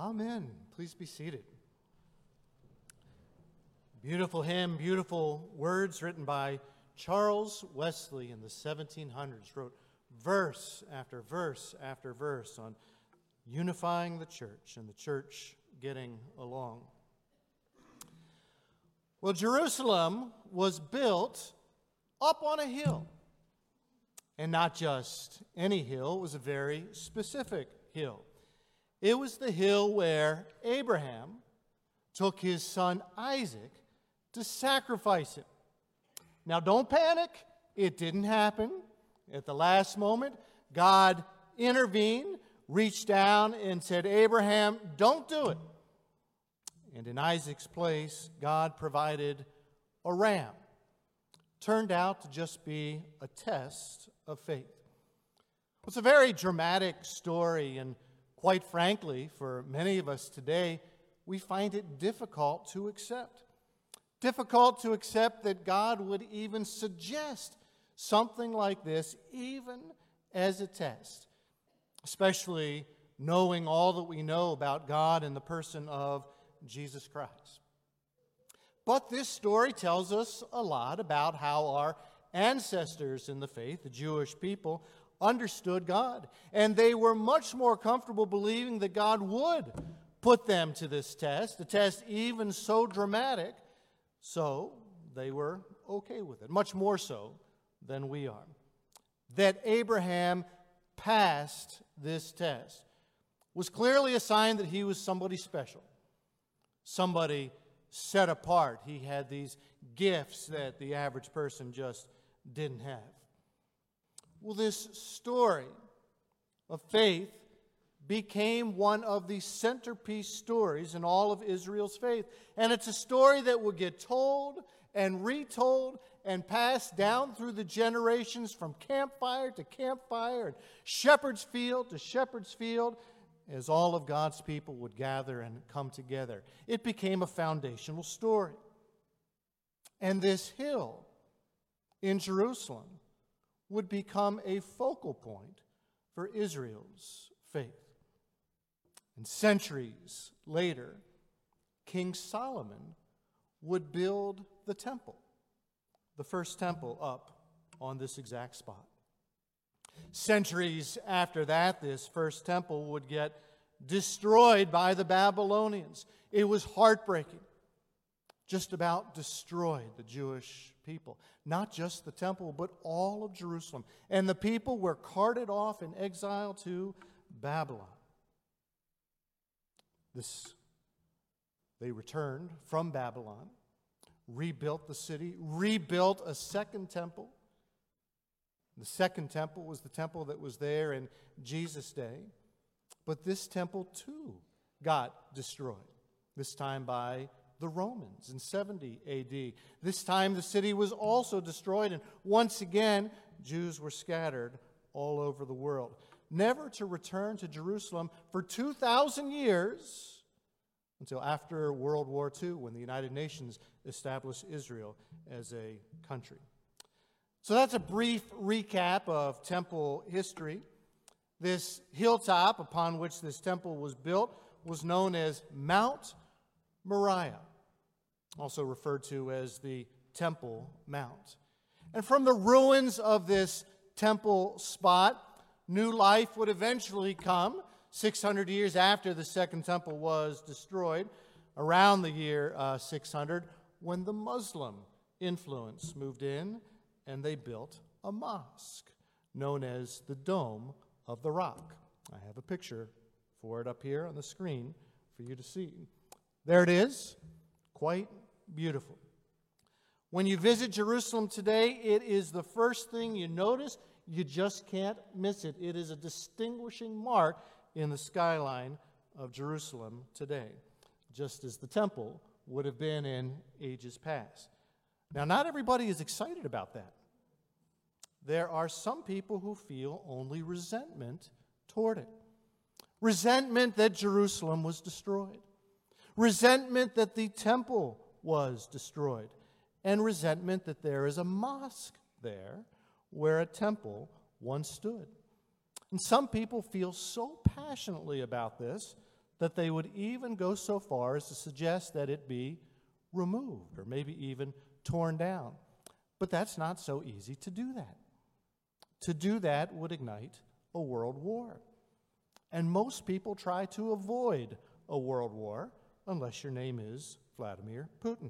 Amen. Please be seated. Beautiful hymn, beautiful words written by Charles Wesley in the 1700s. Wrote verse after verse after verse on unifying the church and the church getting along. Well, Jerusalem was built up on a hill. And not just any hill, it was a very specific hill. It was the hill where Abraham took his son Isaac to sacrifice him. Now, don't panic. It didn't happen. At the last moment, God intervened, reached down, and said, Abraham, don't do it. And in Isaac's place, God provided a ram. Turned out to just be a test of faith. It's a very dramatic story, and quite frankly, for many of us today, we find it difficult to accept. Difficult to accept that God would even suggest something like this, even as a test, especially knowing all that we know about God in the person of Jesus Christ. But this story tells us a lot about how our ancestors in the faith, the Jewish people, understood God. And they were much more comfortable believing that God would put them to this test, a test even so dramatic, so they were okay with it, much more so than we are. That Abraham passed this test was clearly a sign that he was somebody special, somebody set apart. He had these gifts that the average person just didn't have. Well, this story of faith became one of the centerpiece stories in all of Israel's faith. And it's a story that will get told and retold and passed down through the generations from campfire to campfire and shepherd's field to shepherd's field as all of God's people would gather and come together. It became a foundational story. And this hill in Jerusalem would become a focal point for Israel's faith. And centuries later, King Solomon would build the temple, the first temple up on this exact spot. Centuries after that, this first temple would get destroyed by the Babylonians. It was heartbreaking. Just about destroyed the Jewish people. Not just the temple, but all of Jerusalem. And the people were carted off in exile to Babylon. They returned from Babylon, rebuilt the city, rebuilt a second temple. The second temple was the temple that was there in Jesus' day. But this temple too got destroyed, this time by the Romans in 70 A.D. This time the city was also destroyed, and once again, Jews were scattered all over the world, never to return to Jerusalem for 2,000 years until after World War II, when the United Nations established Israel as a country. So that's a brief recap of temple history. This hilltop upon which this temple was built was known as Mount Moriah, also referred to as the Temple Mount. And from the ruins of this temple spot, new life would eventually come 600 years after the second temple was destroyed, around the year 600, when the Muslim influence moved in and they built a mosque known as the Dome of the Rock. I have a picture for it up here on the screen for you to see. There it is, quite beautiful. When you visit Jerusalem today, it is the first thing you notice. You just can't miss it. It is a distinguishing mark in the skyline of Jerusalem today, just as the temple would have been in ages past. Now, not everybody is excited about that. There are some people who feel only resentment toward it. Resentment that Jerusalem was destroyed. Resentment that the temple was destroyed. And resentment that there is a mosque there where a temple once stood. And some people feel so passionately about this that they would even go so far as to suggest that it be removed or maybe even torn down. But that's not so easy to do that. To do that would ignite a world war. And most people try to avoid a world war unless your name is Vladimir Putin.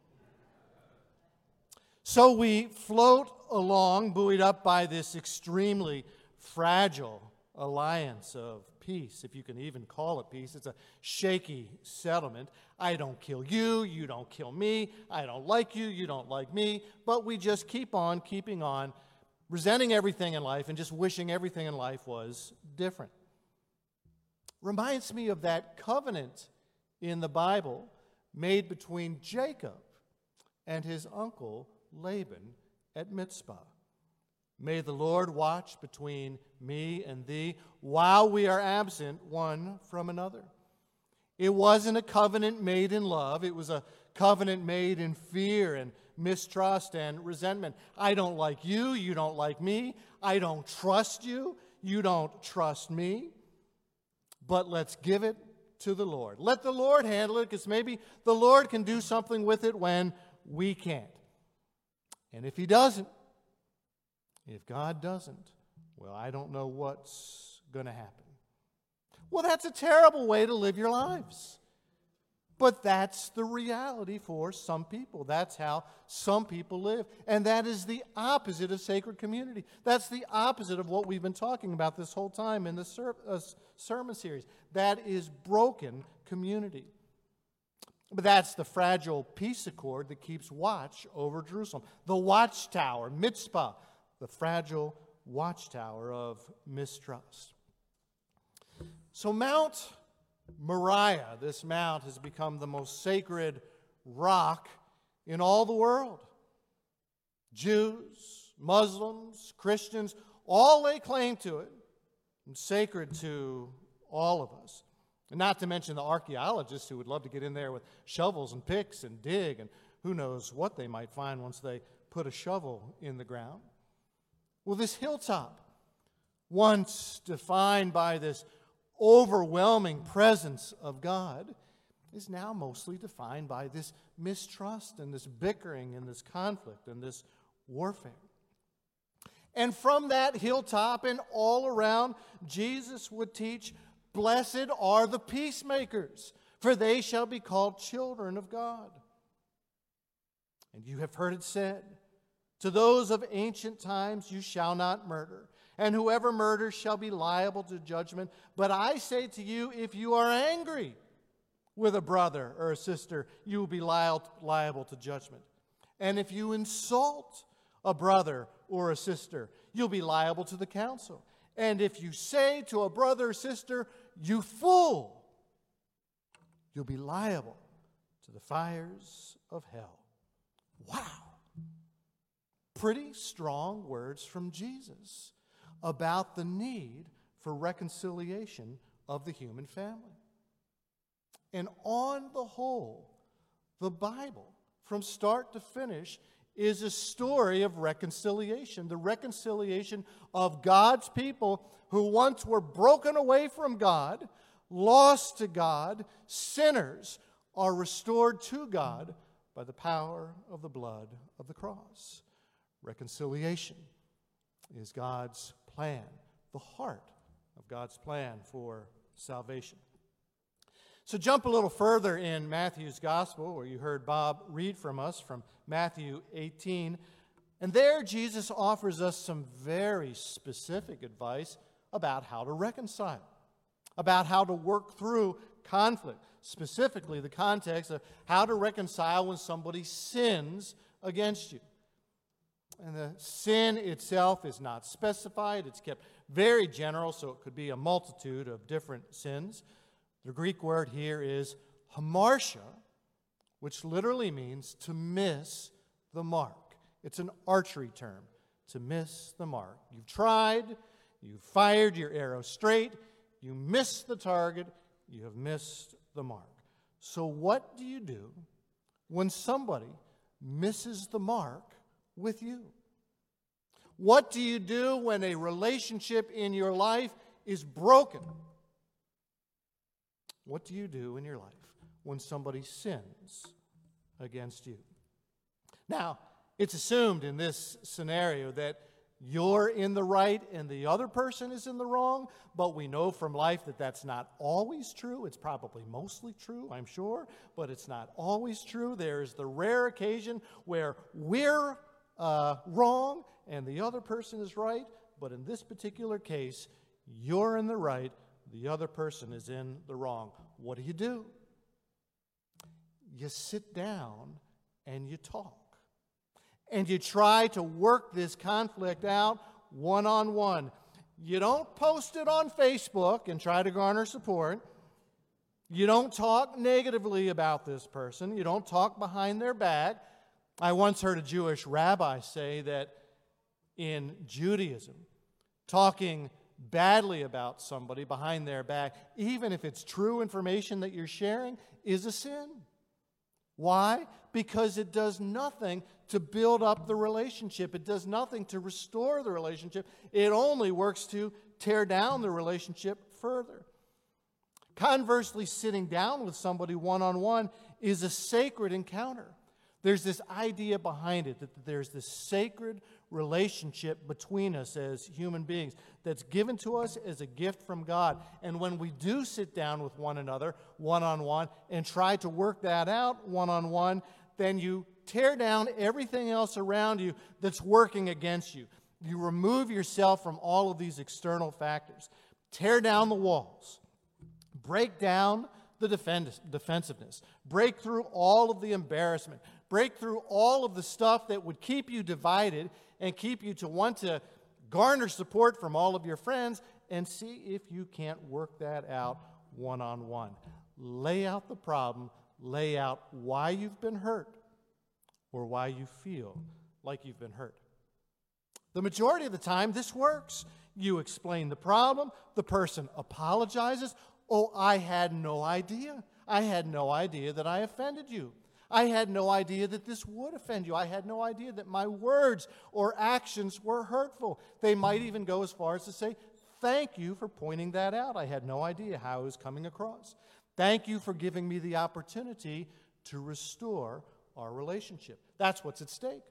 So we float along, buoyed up by this extremely fragile alliance of peace, if you can even call it peace. It's a shaky settlement. I don't kill you, you don't kill me. I don't like you, you don't like me. But we just keep on keeping on, resenting everything in life and just wishing everything in life was different. Reminds me of that covenant in the Bible made between Jacob and his uncle Laban at Mizpah. May the Lord watch between me and thee while we are absent one from another. It wasn't a covenant made in love. It was a covenant made in fear and mistrust and resentment. I don't like you. You don't like me. I don't trust you. You don't trust me. But let's give it to the Lord. Let the Lord handle it, because maybe the Lord can do something with it when we can't. And if He doesn't, if God doesn't, well, I don't know what's going to happen. Well, that's a terrible way to live your lives. But that's the reality for some people. That's how some people live. And that is the opposite of sacred community. That's the opposite of what we've been talking about this whole time in the sermon series. That is broken community. But that's the fragile peace accord that keeps watch over Jerusalem. The watchtower, Mizpah, the fragile watchtower of mistrust. So Mount Moriah, this mount, has become the most sacred rock in all the world. Jews, Muslims, Christians, all lay claim to it. It's sacred to all of us. And not to mention the archaeologists who would love to get in there with shovels and picks and dig, and who knows what they might find once they put a shovel in the ground. Well, this hilltop, once defined by this overwhelming presence of God, is now mostly defined by this mistrust and this bickering and this conflict and this warfare. And from that hilltop and all around, Jesus would teach, "Blessed are the peacemakers, for they shall be called children of God." And you have heard it said, "To those of ancient times you shall not murder, and whoever murders shall be liable to judgment. But I say to you, if you are angry with a brother or a sister, you will be liable to judgment. And if you insult a brother or a sister, you'll be liable to the council. And if you say to a brother or sister, 'You fool,' you'll be liable to the fires of hell." Wow. Pretty strong words from Jesus about the need for reconciliation of the human family. And on the whole, the Bible, from start to finish, is a story of reconciliation. The reconciliation of God's people who once were broken away from God, lost to God, sinners, are restored to God by the power of the blood of the cross. Reconciliation is God's plan, the heart of God's plan for salvation. So jump a little further in Matthew's Gospel, where you heard Bob read from us from Matthew 18. And there Jesus offers us some very specific advice about how to reconcile, about how to work through conflict, specifically the context of how to reconcile when somebody sins against you. And the sin itself is not specified. It's kept very general, so it could be a multitude of different sins. The Greek word here is hamartia, which literally means to miss the mark. It's an archery term, to miss the mark. You've tried, you've fired your arrow straight, you missed the target, you have missed the mark. So what do you do when somebody misses the mark with you? What do you do when a relationship in your life is broken? What do you do in your life when somebody sins against you? Now, it's assumed in this scenario that you're in the right and the other person is in the wrong, but we know from life that that's not always true. It's probably mostly true, I'm sure, but it's not always true. There's the rare occasion where we're wrong and the other person is right, but in this particular case, you're in the right, the other person is in the wrong. What do? You sit down and you talk. And you try to work this conflict out one-on-one. You don't post it on Facebook and try to garner support. You don't talk negatively about this person. You don't talk behind their back. I once heard a Jewish rabbi say that in Judaism, talking badly about somebody behind their back, even if it's true information that you're sharing, is a sin. Why? Because it does nothing to build up the relationship. It does nothing to restore the relationship. It only works to tear down the relationship further. Conversely, sitting down with somebody one-on-one is a sacred encounter. There's this idea behind it that there's this sacred relationship between us as human beings that's given to us as a gift from God. And when we do sit down with one another one-on-one and try to work that out one-on-one, then you tear down everything else around you that's working against you. You remove yourself from all of these external factors. Tear down the walls. Break down the defensiveness. Break through all of the embarrassment. Break through all of the stuff that would keep you divided and keep you to want to garner support from all of your friends, and see if you can't work that out one-on-one. Lay out the problem. Lay out why you've been hurt or why you feel like you've been hurt. The majority of the time, this works. You explain the problem. The person apologizes. Oh, I had no idea. I had no idea that I offended you. I had no idea that this would offend you. I had no idea that my words or actions were hurtful. They might even go as far as to say, thank you for pointing that out. I had no idea how it was coming across. Thank you for giving me the opportunity to restore our relationship. That's what's at stake.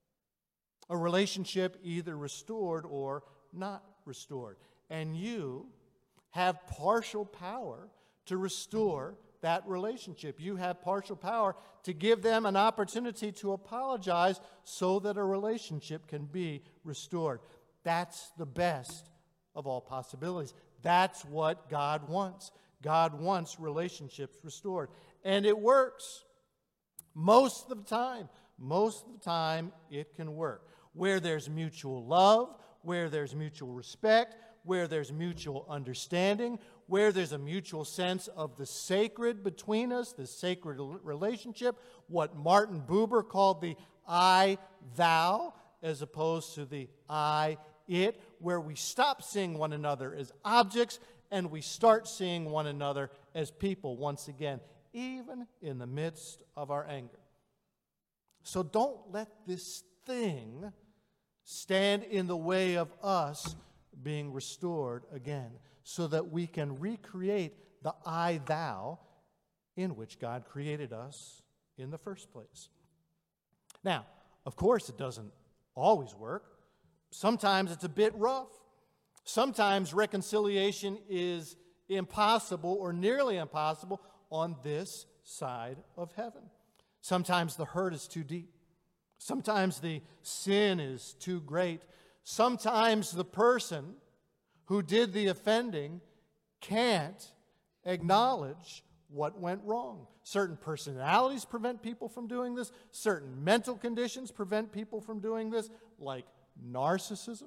A relationship either restored or not restored. And you have partial power to restore that relationship. You have partial power to give them an opportunity to apologize so that a relationship can be restored. That's the best of all possibilities. That's what God wants. God wants relationships restored. And it works. Most of the time. Most of the time, it can work. Where there's mutual love, where there's mutual respect, where there's mutual understanding, where there's a mutual sense of the sacred between us, the sacred relationship, what Martin Buber called the I-thou, as opposed to the I-it, where we stop seeing one another as objects and we start seeing one another as people once again, even in the midst of our anger. So don't let this thing stand in the way of us being restored again, so that we can recreate the I-thou in which God created us in the first place. Now, of course, it doesn't always work. Sometimes it's a bit rough. Sometimes reconciliation is impossible or nearly impossible on this side of heaven. Sometimes the hurt is too deep. Sometimes the sin is too great. Sometimes the person who did the offending can't acknowledge what went wrong. Certain personalities prevent people from doing this. Certain mental conditions prevent people from doing this, like narcissism.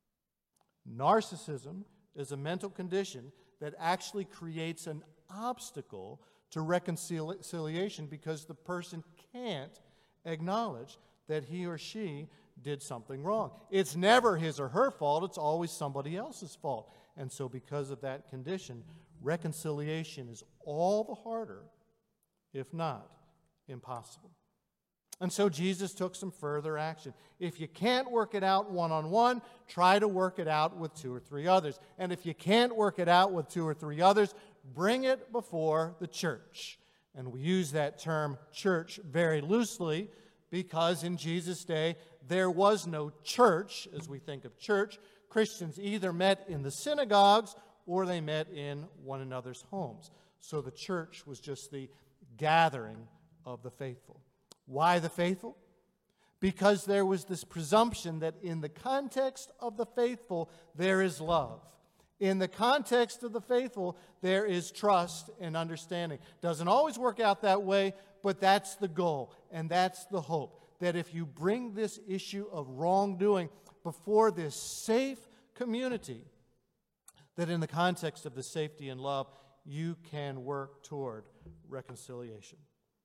Narcissism is a mental condition that actually creates an obstacle to reconciliation because the person can't acknowledge that he or she did something wrong. It's never his or her fault. It's always somebody else's fault. And so because of that condition, reconciliation is all the harder, if not impossible. And so Jesus took some further action. If you can't work it out one-on-one, try to work it out with two or three others. And if you can't work it out with two or three others, bring it before the church. And we use that term church very loosely because in Jesus' day there was no church as we think of church. Christians either met in the synagogues or they met in one another's homes. So the church was just the gathering of the faithful. Why the faithful? Because there was this presumption that in the context of the faithful, there is love. In the context of the faithful, there is trust and understanding. Doesn't always work out that way, but that's the goal and that's the hope. That if you bring this issue of wrongdoing before this safe community, that in the context of the safety and love, you can work toward reconciliation.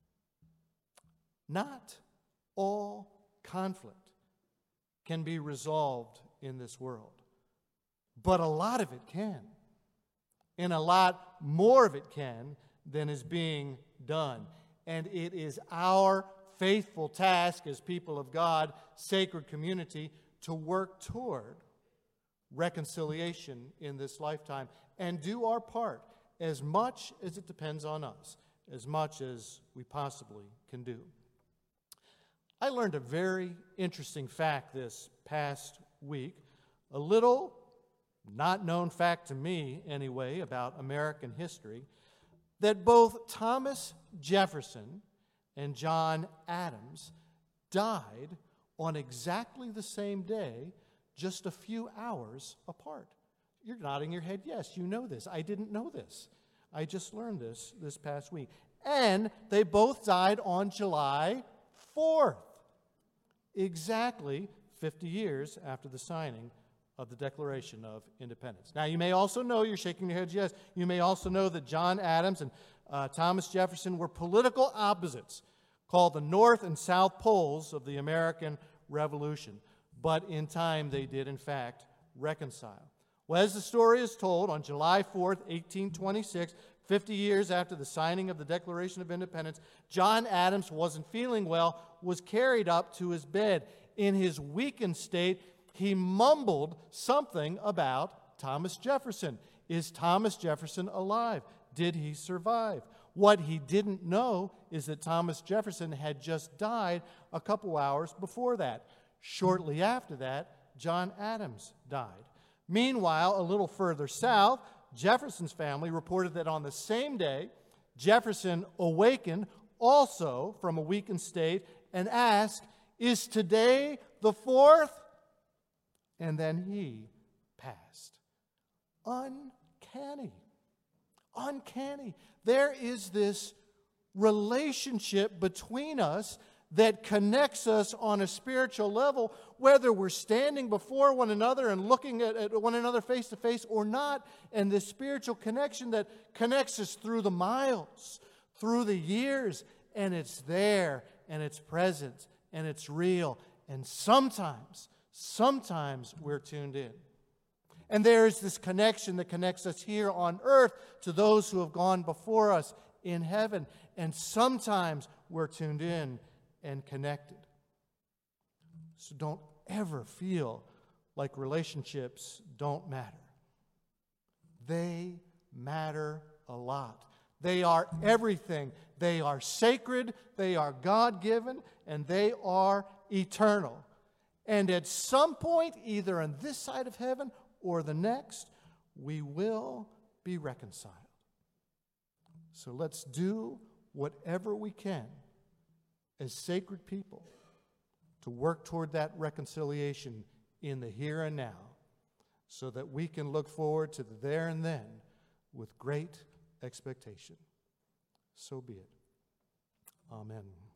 Not all conflict can be resolved in this world, but a lot of it can. And a lot more of it can than is being done. And it is our faithful task as people of God, sacred community, to work toward reconciliation in this lifetime and do our part as much as it depends on us, as much as we possibly can do. I learned a very interesting fact this past week, a little not known fact to me anyway about American history, that both Thomas Jefferson and John Adams died on exactly the same day, just a few hours apart. You're nodding your head, yes, you know this. I didn't know this. I just learned this past week. And they both died on July 4th. Exactly 50 years after the signing of the Declaration of Independence. Now, you may also know, you're shaking your heads, yes, you may also know that John Adams and Thomas Jefferson were political opposites called the North and South Poles of the American Revolution. But in time, they did, in fact, reconcile. Well, as the story is told, on July 4th, 1826, 50 years after the signing of the Declaration of Independence, John Adams wasn't feeling well, was carried up to his bed. In his weakened state, he mumbled something about Thomas Jefferson. Is Thomas Jefferson alive? Did he survive? What he didn't know is that Thomas Jefferson had just died a couple hours before that. Shortly after that, John Adams died. Meanwhile, a little further south, Jefferson's family reported that on the same day, Jefferson awakened also from a weakened state and asked, "Is today the 4th?" And then he passed. Uncanny. Uncanny. There is this relationship between us that connects us on a spiritual level, whether we're standing before one another and looking at one another face to face or not, and this spiritual connection that connects us through the miles, through the years, and it's there, and it's present, and it's real, and sometimes we're tuned in. And there is this connection that connects us here on earth to those who have gone before us in heaven, and sometimes we're tuned in and connected. So don't ever feel like relationships don't matter. They matter a lot. They are everything. They are sacred, they are God-given, and they are eternal. And at some point, either on this side of heaven or the next, we will be reconciled. So let's do whatever we can as sacred people to work toward that reconciliation in the here and now, so that we can look forward to the there and then with great expectation. So be it. Amen.